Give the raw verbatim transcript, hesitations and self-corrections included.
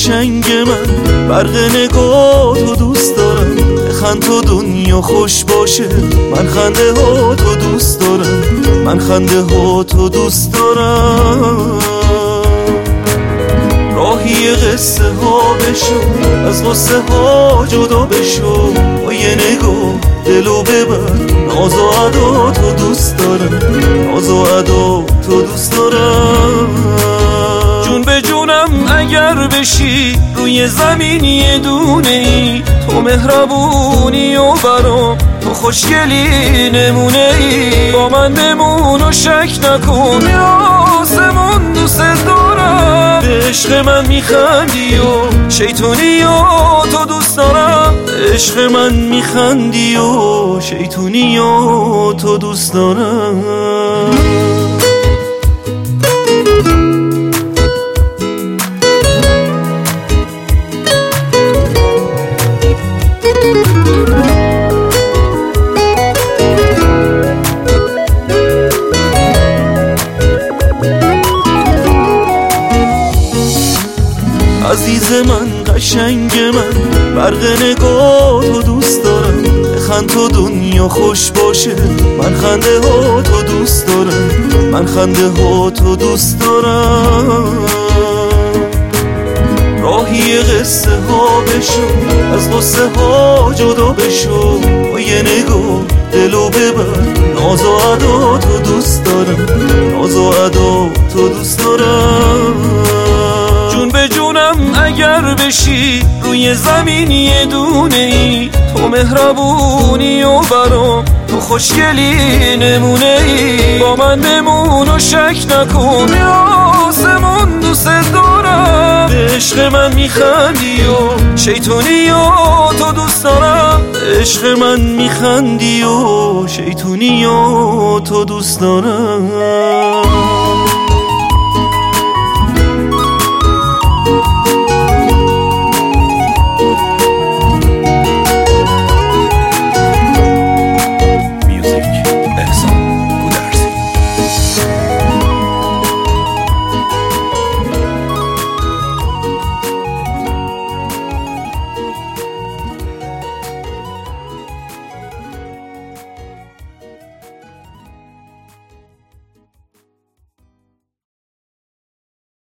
قشنگ من، برق نگاه تو دوست دارم. بخند تو دنیا خوش باشه، من خنده ها تو دوست دارم. من خنده ها تو دوست دارم. راهی قصه ها بشو، از قصه ها جدا بشو. با یه نگاه دلو ببر، ناز و ادا تو دوست دارم. ناز و ادا تو دوست دارم. جون به جونم اگر بشی روی زمین یه دونه ای، تو مهربونی و برام تو خوشگلی نمونه ای. با من بمون و شک نکن، آسمون دوست دارم. به عشق من میخندی و شیطونی و تو دوست دارم. به عشق من میخندی و شیطونی و تو دوست دارم. عزیز من قشنگ من، برق نگاه تو دوست دارم. بخند تو دنیا خوش باشه، من خنده ها تو دوست دارم. من خنده ها تو دوست دارم. راهی قصه ها بشو، از قصه ها جدا بشو. با یه نگاه دلو ببر، ناز و ادا تو دوست دارم. ناز و ادا تو دوست دارم. جون به جونم اگر بشی روی زمین یه دونه ای، تو مهربونی و برام تو خوشگلی نمونه ای. با من بمون و شک نکن، آسمون دوست دارم. به عشق من میخندی و شیطونی و تو دوست دارم. به عشق من میخندی و شیطونی و تو دوست دارم.